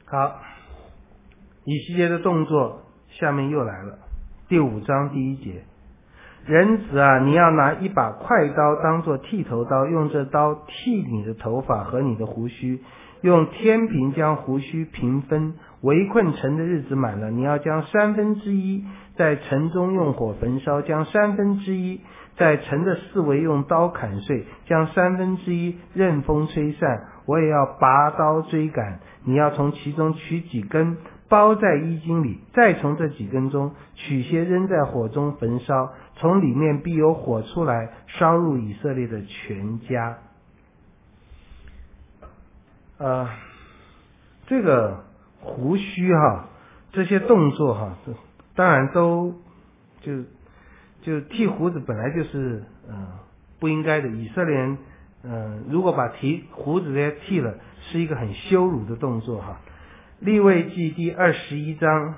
好，以西结的动作下面又来了，第5章第1节，人子啊，你要拿一把快刀当作剃头刀，用这刀剃你的头发和你的胡须，用天平将胡须平分。围困城的日子满了，你要将1/3在城中用火焚烧，将1/3在城的四围用刀砍碎，将1/3任风吹散。我也要拔刀追赶，你要从其中取几根包在衣襟里，再从这几根中取些扔在火中焚烧，从里面必有火出来，烧入以色列的全家。这个胡须这些动作当然都就剃胡子本来就是不应该的。以色列人如果把胡子这些剃了，是一个很羞辱的动作利未记第21章，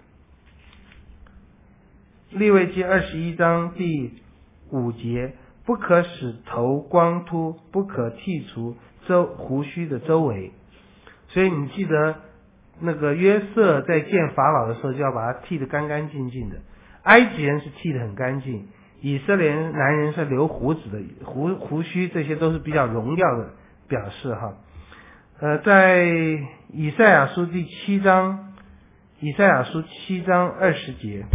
利未记21章第5节，不可使头光秃，不可剃除胡须的周围。所以你记得那个约瑟在见法老的时候，就要把他剃得干干净净的。埃及人是剃得很干净，以色列男人是留胡子的，胡须这些都是比较荣耀的表示在以赛亚书第7章，以赛亚书7章20节，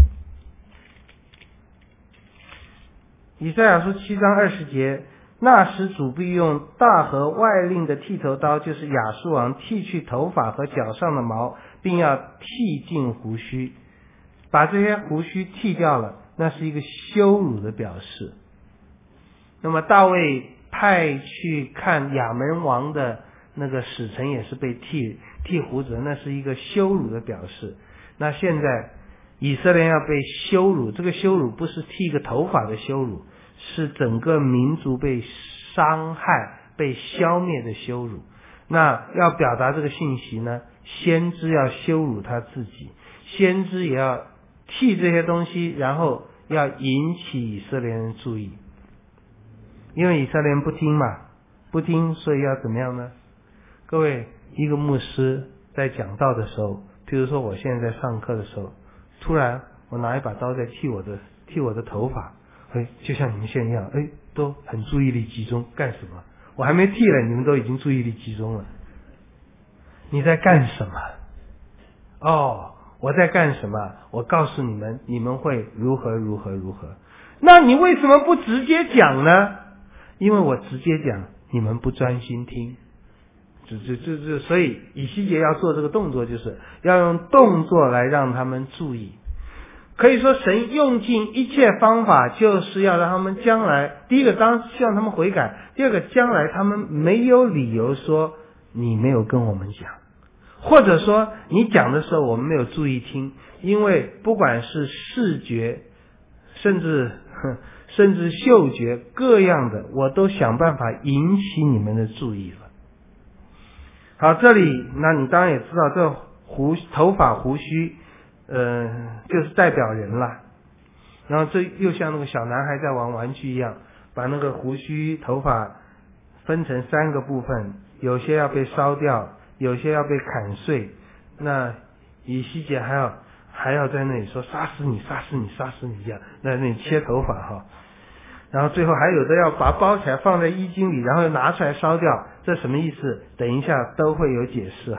以赛亚书7章20节，那时主必用大河外令的剃头刀，就是亚述王，剃去头发和脚上的毛，并要剃尽胡须。把这些胡须剃掉了，那是一个羞辱的表示。那么大卫派去看亚门王的那个使臣也是被剃胡子，那是一个羞辱的表示。那现在以色列要被羞辱，这个羞辱不是剃一个头发的羞辱，是整个民族被伤害、被消灭的羞辱。那要表达这个信息呢，先知要羞辱他自己，先知也要剃这些东西，然后要引起以色列人注意。因为以色列人不听嘛，不听，所以要怎么样呢？各位，一个牧师在讲道的时候，比如说我现在在上课的时候，突然我拿一把刀在剃我的头发，就像你们现在一样，都很注意力集中，干什么？我还没剃了，你们都已经注意力集中了。你在干什么？我在干什么？我告诉你们，你们会如何如何如何。那你为什么不直接讲呢？因为我直接讲，你们不专心听。所以以西结要做这个动作，就是要用动作来让他们注意。可以说神用尽一切方法，就是要让他们将来，第一个当然希望他们悔改，第二个将来他们没有理由说你没有跟我们讲，或者说你讲的时候我们没有注意听。因为不管是视觉甚至嗅觉各样的，我都想办法引起你们的注意了。好，这里那你当然也知道，这头发胡须就是代表人了。然后这又像那个小男孩在玩玩具一样，把那个胡须头发分成3个部分，有些要被烧掉，有些要被砍碎。那以西结还要在那里说杀死你杀死你杀死你一样，在那里切头发然后最后还有的要把它包起来放在衣襟里，然后拿出来烧掉，这什么意思？等一下都会有解释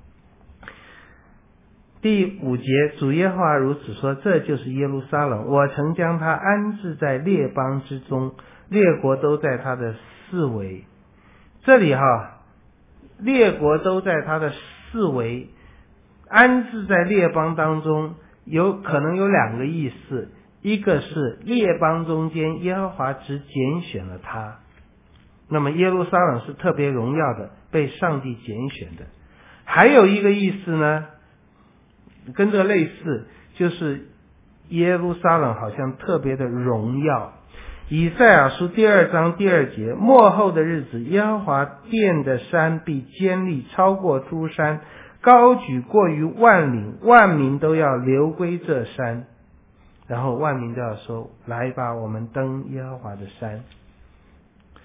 第5节，主耶和华如此说，这就是耶路撒冷，我曾将它安置在列邦之中，列国都在它的四围。这里列国都在它的四围，安置在列邦当中，可能有2个意思。一个是列邦中间耶和华只拣选了他，那么耶路撒冷是特别荣耀的，被上帝拣选的。还有一个意思呢，跟这个类似，就是耶路撒冷好像特别的荣耀。以赛亚书第2章第2节，末后的日子，耶和华殿的山必坚立，超过诸山，高举过于万岭，万民都要流归这山。然后万民都要说，来吧，我们登耶和华的山。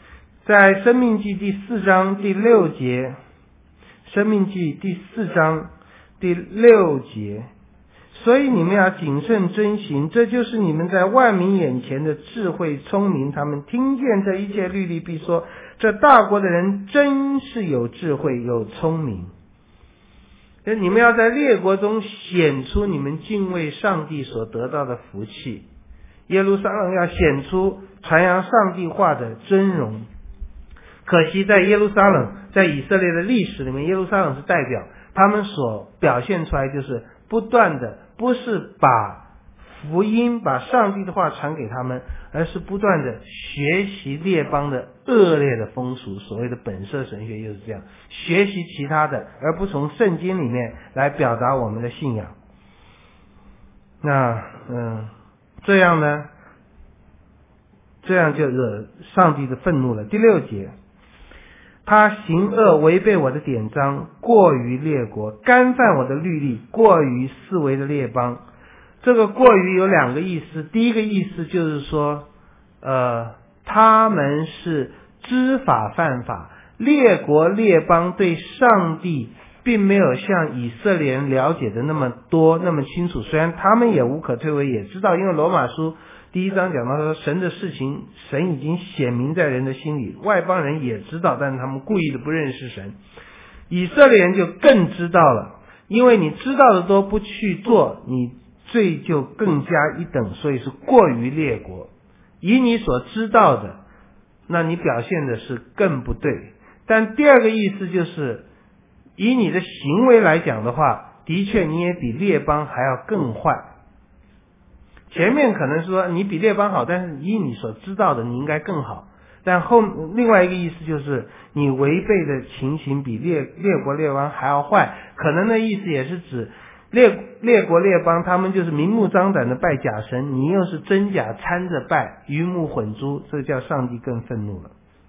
在申命记第4章第6节，申命记第4章第6节，所以你们要谨慎遵行，这就是你们在万民眼前的智慧聪明。他们听见这一切律例，必说，这大国的人真是有智慧有聪明。你们要在列国中显出你们敬畏上帝所得到的福气。耶路撒冷要显出传扬上帝话的尊荣。可惜在耶路撒冷，在以色列的历史里面，耶路撒冷是代表，他们所表现出来就是不断的，不是把福音把上帝的话传给他们，而是不断的学习列邦的恶劣的风俗，所谓的本色神学就是这样，学习其他的，而不从圣经里面来表达我们的信仰。那这样呢，这样就惹上帝的愤怒了。第6节，他行恶，违背我的典章，过于列国，干犯我的律例，过于四围的列邦。这个过于有2个意思，第一个意思就是说他们是知法犯法，列国列邦对上帝并没有像以色列人了解的那么多那么清楚，虽然他们也无可推诿，也知道，因为罗马书第1章讲到说，神的事情神已经显明在人的心里，外邦人也知道，但是他们故意的不认识神。以色列人就更知道了，因为你知道的多不去做，你罪就更加一等，所以是过于列国。以你所知道的，那你表现的是更不对。但第2个意思就是，以你的行为来讲的话，的确你也比列邦还要更坏。前面可能说你比列邦好，但是以你所知道的你应该更好。但另外一个意思就是你违背的情形比列国列邦还要坏，可能的意思也是指列国列邦他们就是明目张胆的拜假神，你又是真假掺着拜，鱼目混珠，这叫上帝更愤怒了。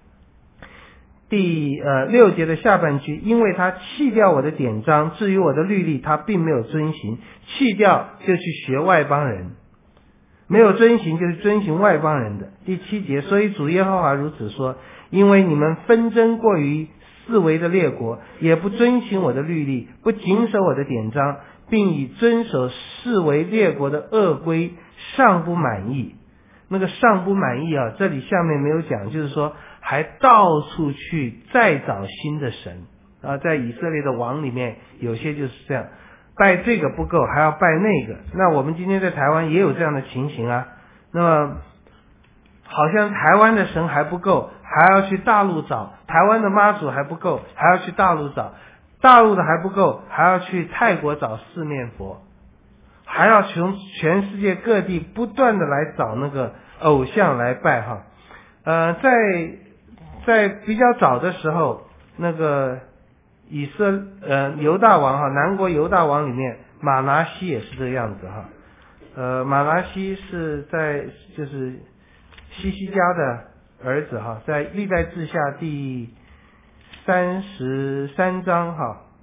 第6节的下半句，因为他弃掉我的典章，至于我的律例他并没有遵行，弃掉就去学外邦人，没有遵行就是遵行外邦人的。第7节，所以主耶和华如此说，因为你们纷争过于四围的列国，也不遵行我的律例，不谨守我的典章，并以遵守四围列国的恶规，尚不满意。那个尚不满意这里下面没有讲，就是说还到处去再找新的神在以色列的王里面有些就是这样，拜这个不够还要拜那个。那我们今天在台湾也有这样的情形那么好像台湾的神还不够，还要去大陆找，台湾的妈祖还不够，还要去大陆找，大陆的还不够，还要去泰国找四面佛，还要从全世界各地不断的来找那个偶像来拜在比较早的时候，那个犹大王南国犹大王里面，马拿西也是这个样子马拿西是在就是西西家的儿子在历代志下第33章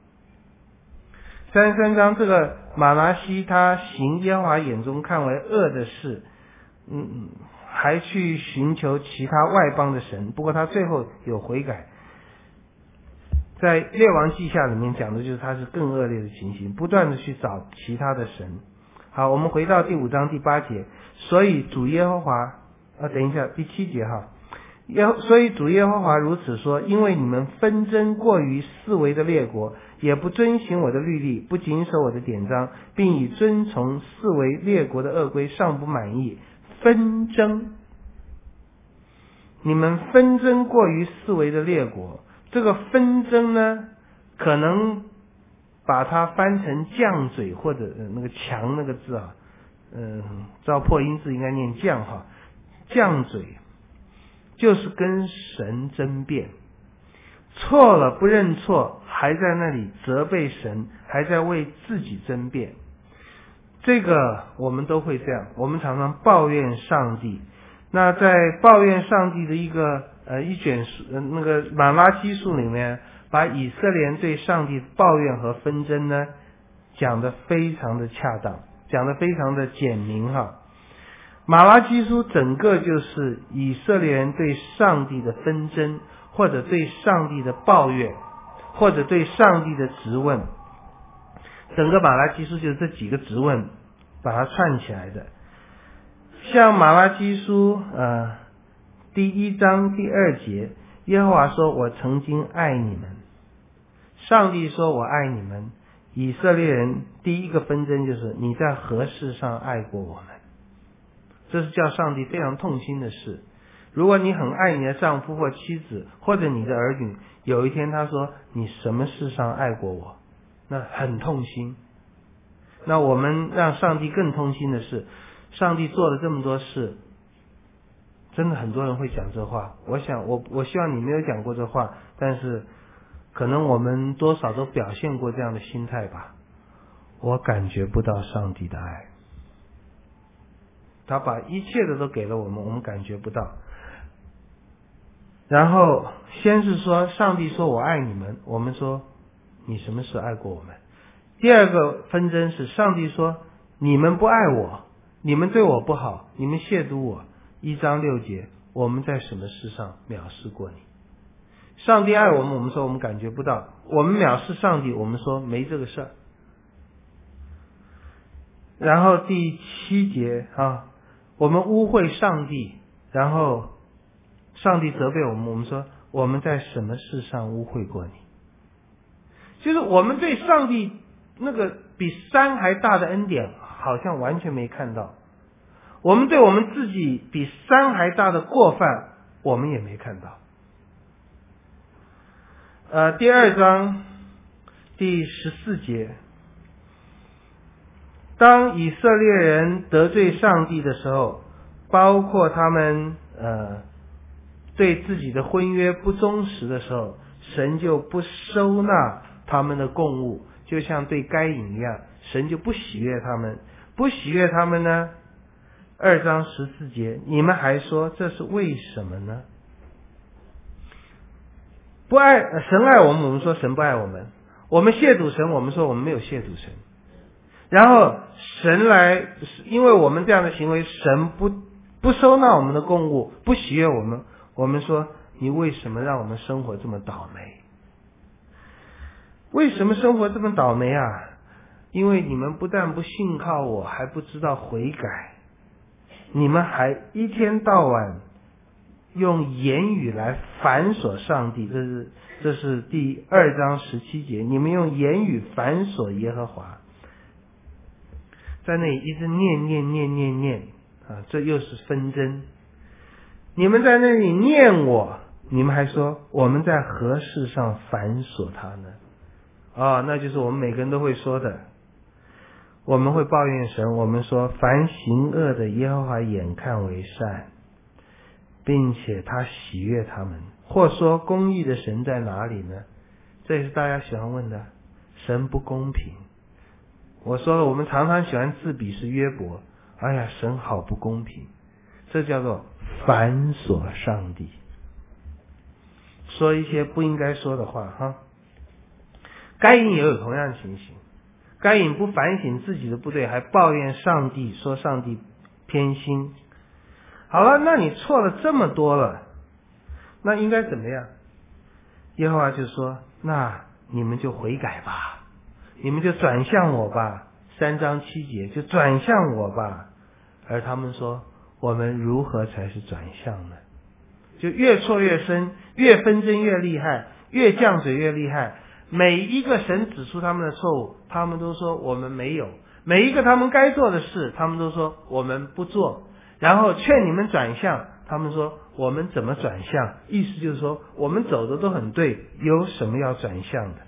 33章，这个马拿西他行耶和华眼中看为恶的事，还去寻求其他外邦的神，不过他最后有悔改。在列王记下里面讲的就是他是更恶劣的情形，不断的去找其他的神。好，我们回到第5章第8节，所以主耶和华等一下第7节所以主耶和华如此说，因为你们纷争过于四围的列国，也不遵行我的律例，不谨守我的典章，并以遵从四围列国的恶规，尚不满意。纷争，你们纷争过于四围的列国，这个纷争呢，可能把它翻成犟嘴，或者那个强那个字照破音字应该念犟犟嘴，就是跟神争辩，错了不认错，还在那里责备神，还在为自己争辩。这个我们都会这样，我们常常抱怨上帝。那在抱怨上帝的一卷书那个马拉基书里面，把以色列人对上帝抱怨和纷争呢讲得非常的恰当，讲得非常的简明马拉基书整个就是以色列人对上帝的纷争，或者对上帝的抱怨，或者对上帝的质问。 整个马拉基书就是这几个质问把它串起来的。像马拉基书第1章第2节，耶和华说，我曾经爱你们。上帝说，我爱你们。以色列人第一个纷争就是你在何事上爱过我们，这是叫上帝非常痛心的事。如果你很爱你的丈夫或妻子或者你的儿女，有一天他说你什么事上爱过我，那很痛心。那我们让上帝更痛心的是，上帝做了这么多事，真的很多人会讲这话。我希望你没有讲过这话，但是可能我们多少都表现过这样的心态吧。我感觉不到上帝的爱，他把一切的都给了我们，我们感觉不到。然后先是说上帝说我爱你们，我们说你什么时爱过我们？第二个纷争是上帝说你们不爱我，你们对我不好，你们亵渎我。1章6节，我们在什么事上藐视过你？上帝爱我们，我们说我们感觉不到；我们藐视上帝，我们说没这个事儿。然后第7节我们污秽上帝，然后上帝责备我们，我们说我们在什么事上污秽过你？就是我们对上帝那个比山还大的恩典好像完全没看到，我们对我们自己比山还大的过犯我们也没看到。第2章第14节，当以色列人得罪上帝的时候，包括他们对自己的婚约不忠实的时候，神就不收纳他们的供物，就像对该隐一样，神就不喜悦他们。不喜悦他们呢，2章14节，你们还说这是为什么呢？不爱神爱我们，我们说神不爱我们；我们亵渎神，我们说我们没有亵渎神。然后神来，因为我们这样的行为，神不收纳我们的供物，不喜悦我们。我们说你为什么让我们生活这么倒霉？为什么生活这么倒霉啊？因为你们不但不信靠我，还不知道悔改，你们还一天到晚用言语来反锁上帝，这是第2章17节，你们用言语反锁耶和华，在那里一直念这又是纷争。你们在那里念我，你们还说我们在何事上反锁他呢？那就是我们每个人都会说的。我们会抱怨神，我们说凡行恶的耶和华眼看为善，并且他喜悦他们。或说公义的神在哪里呢？这也是大家喜欢问的。神不公平。我说了，我们常常喜欢自比是约伯，哎呀，神好不公平。这叫做反锁上帝，说一些不应该说的话该隐也有同样的情形，该隐不反省自己的不对，还抱怨上帝，说上帝偏心。好了，那你错了这么多了，那应该怎么样？耶和华就说，那你们就悔改吧，你们就转向我吧。3章7节，就转向我吧。而他们说，我们如何才是转向呢？就越错越深，越纷争越厉害，越犟嘴越厉害。每一个神指出他们的错误，他们都说我们没有；每一个他们该做的事，他们都说我们不做。然后劝你们转向，他们说我们怎么转向？意思就是说我们走的都很对，有什么要转向的？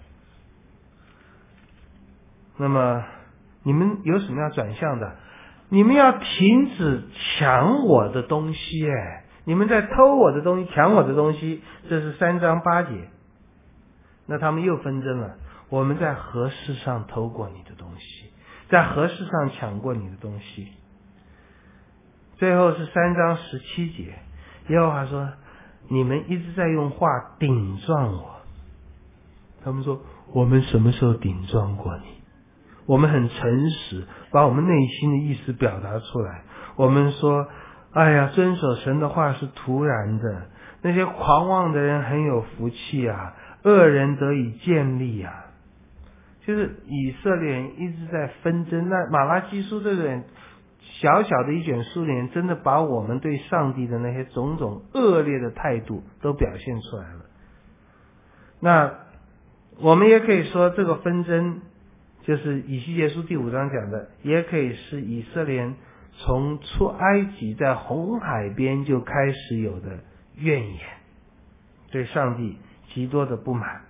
那么你们有什么要转向的？你们要停止抢我的东西，你们在偷我的东西，抢我的东西，这是3章8节。那他们又纷争了，我们在何事上偷过你的东西，在何事上抢过你的东西？最后是3章17节，耶和华说，你们一直在用话顶撞我。他们说，我们什么时候顶撞过你？我们很诚实，把我们内心的意思表达出来。我们说，哎呀，遵守神的话是徒然的，那些狂妄的人很有福气啊，恶人得以建立啊。 就是以色列人一直在纷争。那马拉基书这个小小的一卷书里面，真的把我们对上帝的那些种种恶劣的态度都表现出来了。那我们也可以说，这个纷争就是以西结书第5章讲的，也可以是以色列人从出埃及在红海边就开始有的怨言，对上帝极多的不满。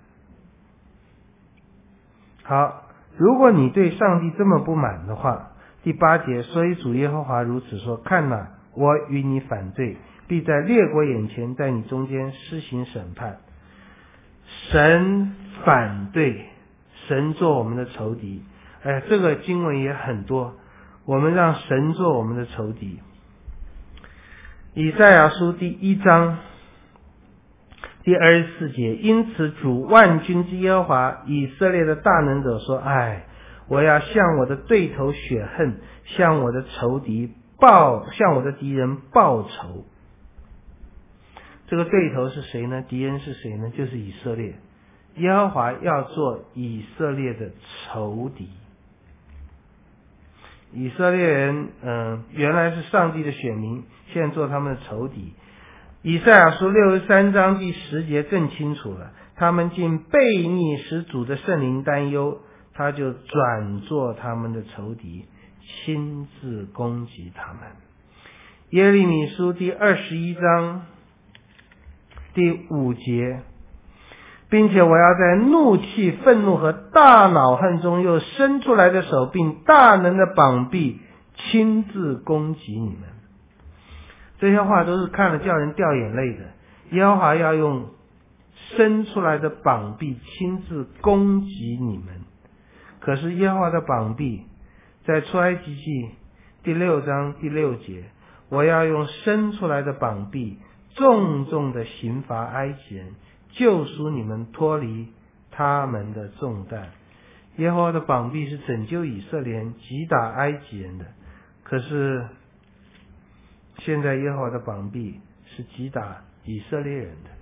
好，如果你对上帝这么不满的话，第8节，所以主耶和华如此说，看哪，我与你反对，必在列国眼前在你中间施行审判。神反对，神做我们的仇敌。这个经文也很多，我们让神做我们的仇敌。以赛亚书第1章第24节，因此主万军之耶和华以色列的大能者说，我要向我的对头雪恨，向我的敌人报仇。这个对头是谁呢？敌人是谁呢？就是以色列。耶和华要做以色列的仇敌。以色列人原来是上帝的选民，现在做他们的仇敌。以赛亚书63章第10节更清楚了，他们竟悖逆，使主的圣灵担忧，他就转做他们的仇敌，亲自攻击他们。耶利米书第21章第5节，并且我要在怒气、愤怒和大恼恨中，又伸出来的手并大能的膀臂，亲自攻击你们。这些话都是看了叫人掉眼泪的。耶和华要用伸出来的膀臂亲自攻击你们。可是耶和华的膀臂在出埃及记第6章第6节，我要用伸出来的膀臂重重的刑罚埃及人，救赎你们脱离他们的重担。耶和华的膀臂是拯救以色列人击打埃及人的，可是现在耶和华的膀臂是击打以色列人的。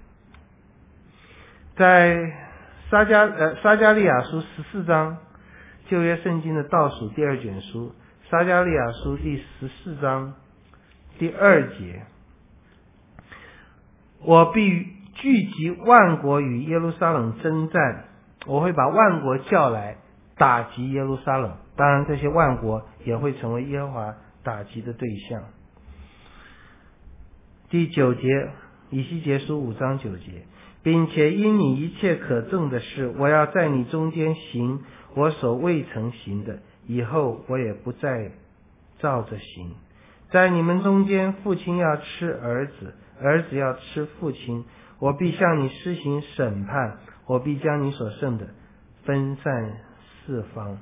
在撒迦利亚书14章，旧约圣经的倒数第2卷书，撒迦利亚书第14章第2节，我必聚集万国与耶路撒冷征战，我会把万国叫来打击耶路撒冷，当然这些万国也会成为耶和华打击的对象。第9节，以西结书5章9节，并且因你一切可憎的事，我要在你中间行我所未曾行的，以后我也不再照着行。在你们中间，父亲要吃儿子，儿子要吃父亲，我必向你施行审判，我必将你所剩的分散四方。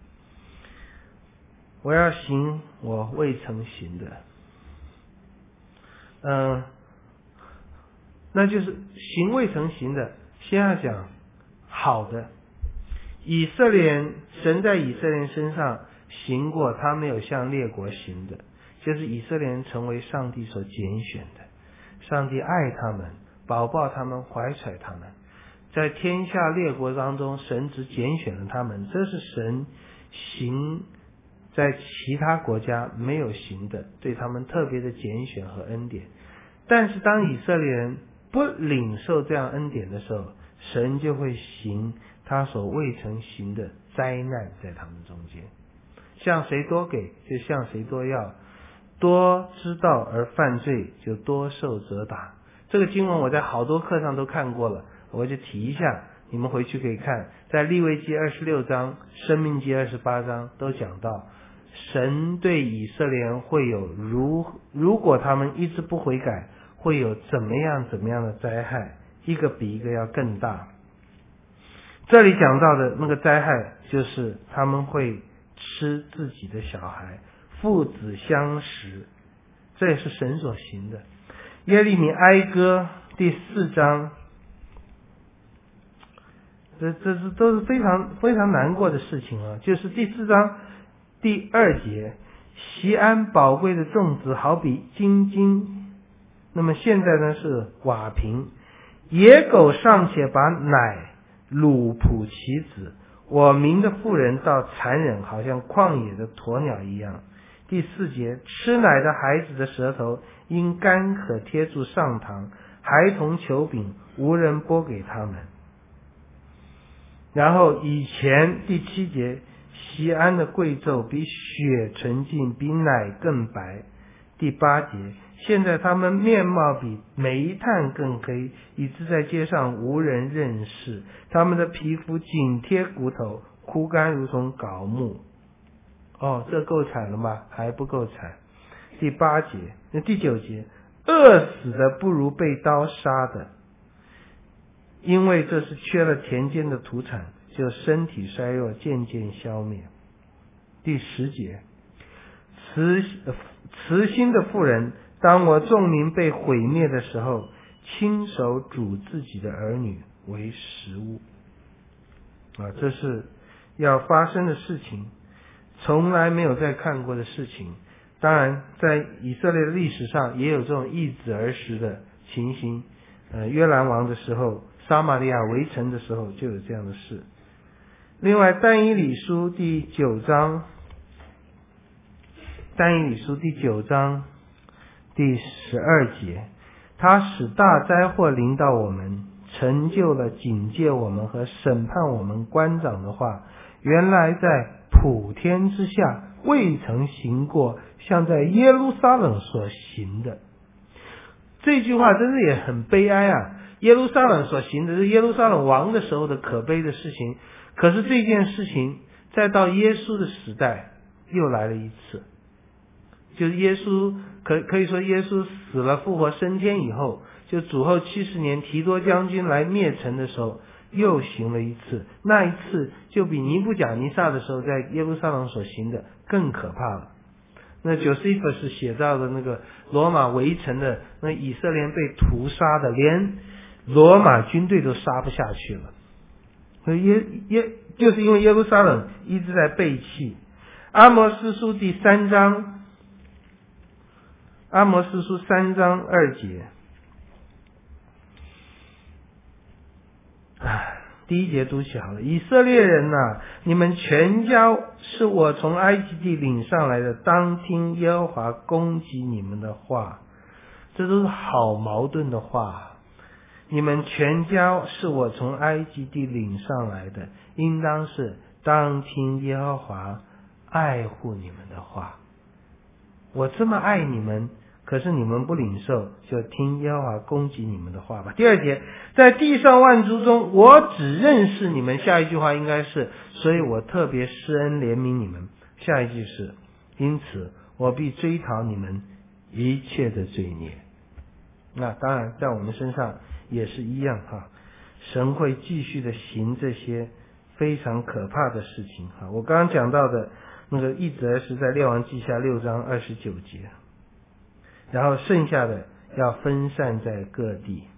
我要行我未曾行的。那就是行未曾行的，先要讲好的。以色列人，神在以色列人身上行过他没有向列国行的，就是以色列人成为上帝所拣选的，上帝爱他们，保抱他们，怀揣他们，在天下列国当中，神只拣选了他们，这是神行在其他国家没有行的，对他们特别的拣选和恩典。但是当以色列人不领受这样恩典的时候，神就会行他所未曾行的灾难在他们中间。向谁多给，就向谁多要，多知道而犯罪，就多受责打。这个经文我在好多课上都看过了，我就提一下，你们回去可以看，在利未记26章、申命记28章都讲到，神对以色列人会有如果他们一直不悔改，会有怎么样的灾害，一个比一个要更大。这里讲到的那个灾害，就是他们会吃自己的小孩，父子相食，这也是神所行的。耶利米哀歌第4章，这都是非常非常难过的事情啊。就是第4章第2节，锡安宝贵的种子好比金金，那么现在呢是瓦瓶，野狗尚且把奶乳哺其子， 我民的妇人倒残忍，好像旷野的鸵鸟一样。第4节，吃奶的孩子的舌头因干渴贴住上膛，孩童求饼，无人拨给他们。然后以前第7节，锡安的贵胄比血纯净，比奶更白。第8节，现在他们面貌比煤炭更黑，以致在街上无人认识。他们的皮肤紧贴骨头，枯干如同槁木。这够惨了吗？还不够惨。第9节，饿死的不如被刀杀的，因为这是缺了田间的土产，就身体衰弱，渐渐消灭。第10节，慈心的妇人，当我众民被毁灭的时候，亲手煮自己的儿女为食物。这是要发生的事情，从来没有再看过的事情。当然在以色列的历史上也有这种易子而食的情形，约兰王的时候，撒玛利亚围城的时候就有这样的事。另外但以理书第9章第12节，他使大灾祸临到我们，成就了警戒我们和审判我们官长的话，原来在普天之下未曾行过，像在耶路撒冷所行的。这句话真是也很悲哀啊！耶路撒冷所行的是耶路撒冷王的时候的可悲的事情，可是这件事情再到耶稣的时代又来了一次。就是耶稣可以说耶稣死了复活升天以后，就主后70年提多将军来灭城的时候又行了一次，那一次就比尼布甲尼撒的时候在耶路撒冷所行的更可怕了。那Josephus写到的那个罗马围城的那以色列人被屠杀的，连罗马军队都杀不下去了。就是因为耶路撒冷一直在背弃。阿摩司书第3章2节，第1节读起好了。以色列人啊，你们全家是我从埃及地领上来的，当听耶和华攻击你们的话。这都是好矛盾的话。你们全家是我从埃及地领上来的，应当是当听耶和华爱护你们的话。我这么爱你们，可是你们不领受，就听耶和华攻击你们的话吧。第2节，在地上万族中，我只认识你们。下一句话应该是，所以我特别施恩怜悯你们。下一句是，因此我必追讨你们一切的罪孽。那当然在我们身上也是一样神会继续的行这些非常可怕的事情我刚刚讲到的那个一则是在列王记下6章29节，然后剩下的要分散在各地。